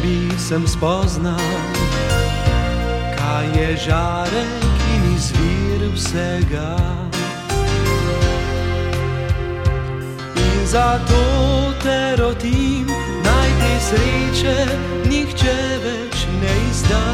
tebi sem spoznal, kaj je žarek in izvir vsega. In zato te rotim, naj te sreče nihče več ne izda.